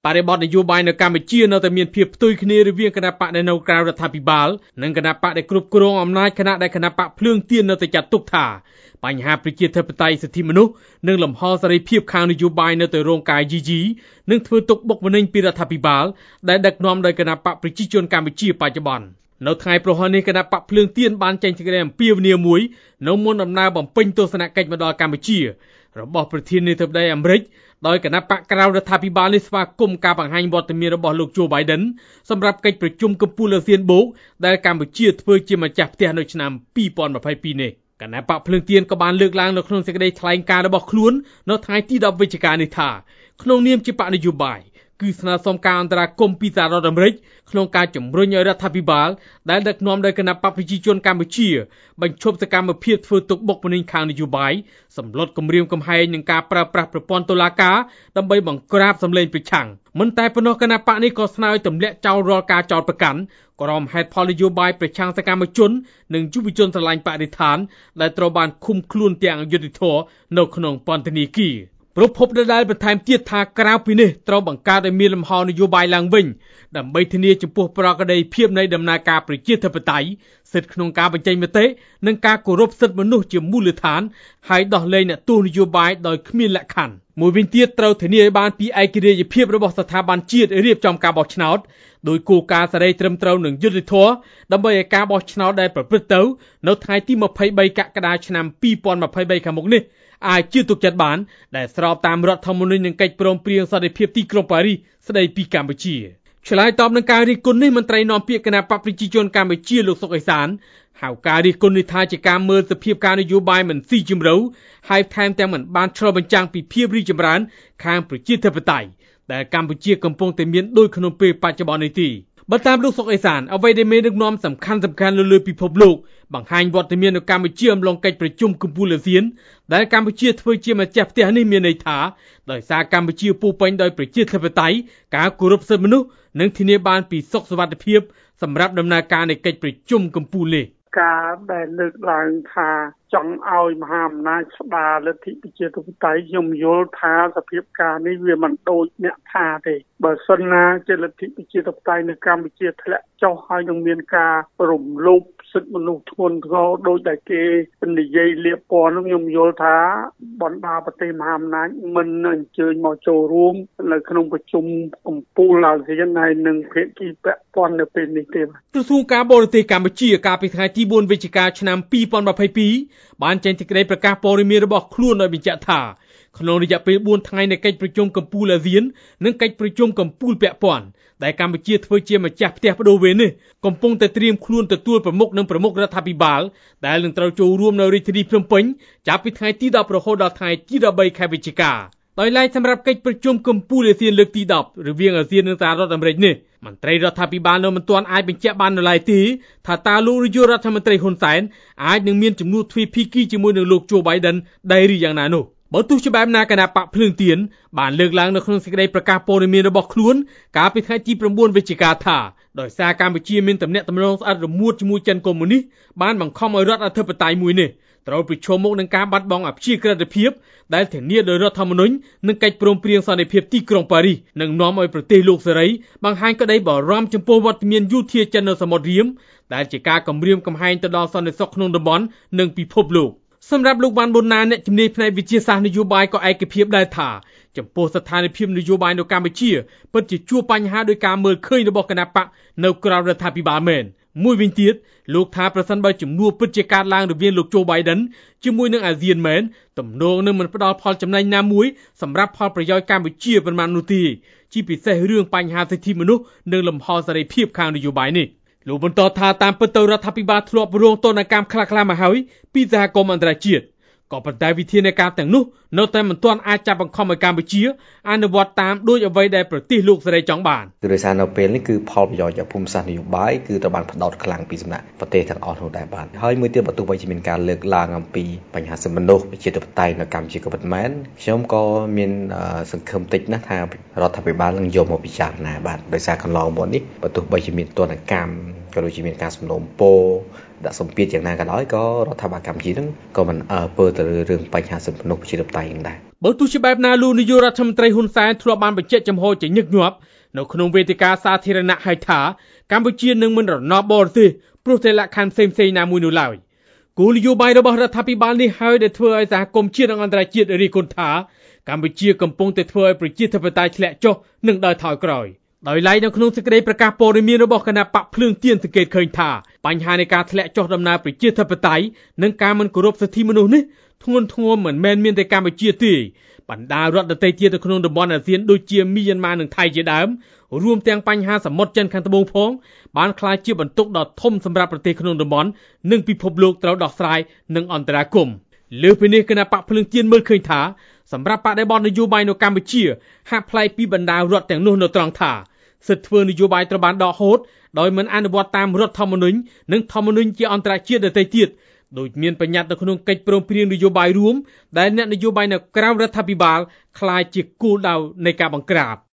បរិបទនយោបាយនៅកម្ពុជានៅតែមានភាពផ្ទុយគ្នារវាងគណៈបកដែលនៅក្រៅរដ្ឋាភិបាលនិងគណៈបកដែលគ្រប់គ្រងអំណាចខណៈដែលគណៈបកភ្លើងទៀននៅតែចាត់ទុកថាបញ្ហាប្រជាធិបតេយ្យសិទ្ធិមនុស្សនិងលំហសេរីភាពខាងនយោបាយនៅតែរងការយីជីនិងធ្វើទុកបុកម្នេញពីរដ្ឋាភិបាលដែលដឹកនាំដោយគណៈបកប្រជាជនកម្ពុជាបច្ចុប្បន្ននៅថ្ងៃប្រហ័ននេះគណៈបកភ្លើងទៀនបានចេញសេចក្តីអំពាវនាវមួយនៅមុនដំណើរបំពេញទស្សនកិច្ចមកដល់កម្ពុជារបស់ប្រធានាធិបតីអាមេរិកដោយគណៈបកក្រៅរដ្ឋាភិបាលនេះស្វាគមន៍ការបង្ហាញវត្តមានរបស់លោក Joe Biden សម្រាប់កិច្ចប្រជុំកំពូលអាស៊ានបូកដែលកម្ពុជាធ្វើជាម្ចាស់ផ្ទះនៅឆ្នាំ2022នេះគណៈបកភ្លើងទៀនក៏បានលើកឡើងនៅក្នុងសេចក្តីថ្លែងការណ៍របស់ខ្លួននៅថ្ងៃទី10វិច្ឆិកានេះថាក្នុងនាមជាបកនយោបាយគឺស្នើសុំការអន្តរាគមន៍ពីសហរដ្ឋអាមេរិកក្នុងការជំរុញឲ្យរដ្ឋាភិបាលដែលដឹកនាំដោយគណៈបកប្រជាជនកម្ពុជាបញ្ឈប់សកម្មភាពធ្វើទុកបុកម្នេញខាងនយោបាយសម្លុតគម្រាមកំហែងនឹងការប្រើប្រាស់ប្រព័ន្ធតុលាការដើម្បីបង្ក្រាបសម្លេងប្រឆាំងមិនតែប៉ុណ្ណោះគណៈបកនេះក៏ស្នើឲ្យទម្លាក់ចោលរាល់ការចោទប្រកាន់ក្រុមហេតុផលនយោបាយប្រឆាំងសកម្មជននិងយុវជនស្រឡាញ់បរិស្ថានដែលត្រូវបានឃុំខ្លួនទាំងអយុត្តិធម៌នៅក្នុងពន្ធនាគារប្រពន្ធដដែលបន្ថែមទៀតថាក្រៅពីនេះត្រូវបង្កើតឲ្យមានលំហនយោបាយឡើងវិញដើម្បីធានាចំពោះប្រក្រតីភាពនៃដំណើរការប្រជាធិបតេយ្យសិទ្ធិក្នុងការបញ្ចេញមតិនិងការគោរពសិទ្ធិមនុស្សជាមូលដ្ឋានហើយដោះលែងអ្នកទោសនយោបាយដោយគ្មានលក្ខខណ្ឌមួយវិញទៀតត្រូវធានាឲ្យបានពីឯករាជ្យភាពរបស់ស្ថាប័នជាតិរៀបចំការបោះឆ្នោតដោយគោលការណ៍សេរីត្រឹមត្រូវនិងយុត្តិធម៌ដើម្បីឲ្យការបោះឆ្នោតដែលប្រព្រឹត្តទៅនៅថ្ងៃទី23កក្កដាឆ្នាំ2023ខាងមុខនេះអាចជឿទុកចិត្តបានដែលស្របតាមរដ្ឋធម្មនុញ្ញនិងកិច្ចព្រមព្រៀងសន្តិភាពទីក្រុងប៉ារីសស្តីពីកម្ពុជាឆ្លើយតបនឹងការរិះគន់នេះមន្ត្រីនាំពាក្យគណៈបកប្រជាជនកម្ពុជាលោកសុកអេសានហៅការរិះគន់នេះថាជាការមើលសភាពការនយោបាយមិនស៊ីជម្រៅហើយថែមទាំងមិនបានឆ្លុះបញ្ចាំងពីភាពរីកចម្រើនខាងប្រជាធិបតេយ្យដែលកម្ពុជាកំពុងតែមានដូចក្នុងពេលបច្ចុប្បន្ននេះទេបើតាមលោកសុកអេសានអ្វីដែលមានដឹកនាំសំខាន់លើពិភពលោកបង្ហាញវត្តមាននៅកម្ពុជាអំឡុងកិច្ចប្រជុំកំពូលអាស៊ានដែលកម្ពុជាធ្វើជាម្ចាស់ផ្ទះនេះមានន័យថាដោយសារកម្ពុជាពោពេញដោយប្រជាធិបតេយ្យការគោរពសិទ្ធិមនុស្សនិងធានាបានពីសុខសុវត្ថិភាពសម្រាប់ដំណើរការនៃកិច្ចប្រជុំកំពូលនេះការដែលលើកឡើងថាចង់ឲ្យមហាអំណាចស្ដារលទ្ធិប្រជាធិបតេយ្យខ្ញុំយល់ថាសភាពការនេះវាមិនដូចអ្នកថាទេបើសិនណាជាលទ្ធិប្រជាធិបតេយ្យនៅកម្ពុជាធ្លាក់ចុះហើយនឹងមានការរំលោភសិទ្ធិមនុស្សធ្ងន់ធ្ងរដោយតែគេនិយាយលៀបពណ៌នោះខ្ញុំយល់ថាបណ្ដាប្រទេសមហាអំណាចមិនអញ្ជើញមកចូលរួមនៅក្នុងប្រជុំកំពូលអាស៊ានហើយនឹងភាគីពាក់ព័ន្ធនៅពេលនេះទេក្រសួងការបរទេសកម្ពុជាកាលពីថ្ងៃទី4វិច្ឆិកាឆ្នាំ2022បានចេញសេចក្តីប្រកាសព័ត៌មានរបស់ខ្លួនដោយបញ្ជាក់ថាក្នុងរយៈពេល4ថ្ងៃនៃកិច្ចប្រជុំកំពូលអាស៊ាននិងកិច្ចប្រជុំកំពូលពាក់ព័ន្ធដែលកម្ពុជាធ្វើជាម្ចាស់ផ្ទះបដូវវេននេះកំពុងតែត្រៀមខ្លួនទទួលប្រមុខនិងប្រមុខរដ្ឋាភិបាលដែលនឹងត្រូវចូលរួមនៅរាជធានីភ្នំពេញចាប់ពីថ្ងៃទី10រហូតដល់ថ្ងៃទី13ខែវិច្ឆិកាដោយឡែកសម្រាប់កិច្ចប្រជុំកំពូលអាស៊ានលើកទី10រវាងអាស៊ាននិងសហរដ្ឋអាមេរិកនេះមន្ត្រីរដ្ឋាភិបាលនៅមិនទាន់អាចបញ្ជាក់បាននៅឡើយទេថាតើលោកនាយករដ្ឋមន្ត្រីហ៊ុនសែនអាចនឹងមានជំនួបទ្វេភាគីជាមួយនឹងលោក Joe Biden ដែរឬយ៉ាងណានោះបើទោះជាបែបណាគណៈបកភ្លើងទៀនបានលើកឡើងនៅក្នុងសេចក្តីប្រកាសព័ត៌មានរបស់ខ្លួនកាលពីថ្ងៃទី9វិច្ឆិកាថាដោយសារកម្ពុជាមានទំនាក់ទំនងស្អិតរមួតជាមួយចិនកុម្មុយនីសបានបង្ខំឲ្យរដ្ឋអធិបតេយ្យមួយនេះត្រូវប្រឈមមុខនឹងការបាត់បង់អព្យាក្រឹតភាពដែលធានាដោយរដ្ឋធម្មនុញ្ញនិងកិច្ចព្រមព្រៀងសន្តិភាពទីក្រុងប៉ារីសនឹងនាំឲ្យប្រទេសលោកសេរីបង្ហាញក្តីបារម្ភចំពោះវត្តមានយោធាចិននៅសមុទ្ររៀមដែលជាការគំរាមកំហែងទៅដល់សន្តិសុខក្នុងតំបន់និងពិភពលោកសម្រាប់លោកវ៉ាន់ប៊ុនណាអ្នកជំនាញផ្នែកវិទ្យាសាស្ត្រនយោបាយក៏ឯកភាពដែរថាចំពោះស្ថានភាពនយោបាយនៅកម្ពុជាពិតជាជួបបញ្ហាដោយការមើលឃើញរបស់គណបកនៅក្រៅរដ្ឋាភិបាលមែនមួយវិញទៀតលោកថាប្រសិនបើជំនួបពិតជាកើតឡើងរវាងលោក Joe Biden ជាមួយនឹងអាស៊ានមែនទំនងនឹងមិនផ្ដល់ផលចំណេញណាមួយសម្រាប់ផលប្រយោជន៍កម្ពុជាប៉ុន្មាននោះទេជាពិសេសរឿងបញ្ហាសិទ្ធិមនុស្សនិងលំហសេរីភាពខាងនយោបាយនេះលោកបន្តថាតាមពិតទៅរដ្ឋាភិបាលធ្លាប់រងទណ្ឌកម្មខ្លះៗមកហើយពីសហគមន៍អន្តរជាតិក៏ប៉ុន្តែវិធានការទាំងនោះនៅតែមិនទាន់អាចចាប់បង្ខំឲ្យកម្ពុជាអនុវត្តតាមដូចអ្វីដែលប្រទេសលោកសេរីចង់បានគឺដោយសារនៅពេលនេះគឺផលប្រយោជន៍ភូមិសាស្ត្រនយោបាយគឺត្រូវបានផ្ដោតខ្លាំងពីសំណាក់ប្រទេសទាំងអស់នោះដែរបាទហើយមួយទៀតបើទោះបីជាមានការលើកឡើងអំពីបញ្ហាសិទ្ធិមនុស្សប្រជាធិបតេយ្យនៅកម្ពុជាក៏ពិតមែនខ្ញុំក៏មានសង្ឃឹមតិចណាស់ថារដ្ឋាភិបាលនឹងយកមកពិចារណាបាទដោយសារកន្លងមកនេះបើទោះបីជាមានទណ្ឌកម្មក៏ដូចជាមានការសំណូមពរដាក់សម្ពាធយ៉ាងណាក៏ដោយក៏រដ្ឋាភិបាលកម្ពុជានឹងក៏មិនពើទៅរឿងបញ្ហាសិទ្ធិមនុស្សប្រជាធិបតេយ្យនឹងដែរបើទោះជាបែបណាលោកនាយករដ្ឋមន្ត្រីហ៊ុនសែនធ្លាប់បានបញ្ជាក់ចំហជាញឹកញាប់នៅក្នុងវេទិកាសាធារណៈឲ្យថាកម្ពុជានឹងមិនរណបបរទេសព្រោះតែលក្ខខណ្ឌផ្សេងៗណាមួយនោះឡើយគោលនយោបាយរបស់រដ្ឋាភិបាលនេះហើយដែលធ្វើឲ្យសហគមន៍ជាតិនិងអន្តរជាតិរិះគន់ថាកម្ពុជាកំពុងតែធ្វើឲ្យប្រជាធិបតេយ្យធ្លាក់ចុះនិងដើរថយក្រោយដោយឡែកនៅក្នុងសេចក្តីប្រកាសព័ត៌មានរបស់គណៈបកភ្លើងទៀនសង្កេតឃើញថាបញ្ហានៃការធ្លាក់ចុះដំណើរប្រជាធិបតេយ្យនិងការមិនគោរពសិទ្ធិមនុស្សនេះធ្ងន់ធ្ងរមិនមែនមានតែកម្ពុជាទេបណ្ដារដ្ឋដទៃទៀតនៅក្នុងតំបន់អាស៊ានដូចជាមីយ៉ាន់ម៉ានិងថៃជាដើមរួមទាំងបញ្ហាសមុទ្រចិនខាងត្បូងផងបានក្លាយជាបន្ទុកដ៏ធំសម្រាប់ប្រទេសក្នុងតំបន់និងពិភពលោកត្រូវដោះស្រាយនឹងអន្តរាគមន៍លើពីនេះគណៈបកភ្លើងទៀនមើលឃើញថាសម្រាប់បដិបត្តិនយោបាយនៅកម្ពុជាហាក់ប្លែកពីបណ្ដារដ្ឋទាំងនោះនៅត្រង់ថាសិទ្ធិធ្វើនយោបាយត្រូវបានដកហូតដោយមិនអនុវត្តតាមរដ្ឋធម្មនុញ្ញនិងធម្មនុញ្ញជាអន្តរជាតិដទៃទៀតដោយមានបញ្ញត្តិនៅក្នុងកិច្ចព្រមព្រៀងនយោបាយរួមដែលអ្នកនយោបាយនៅក្រៅរដ្ឋាភិបាលក្លាយជាគោលដៅនៃការបង្ក្រាប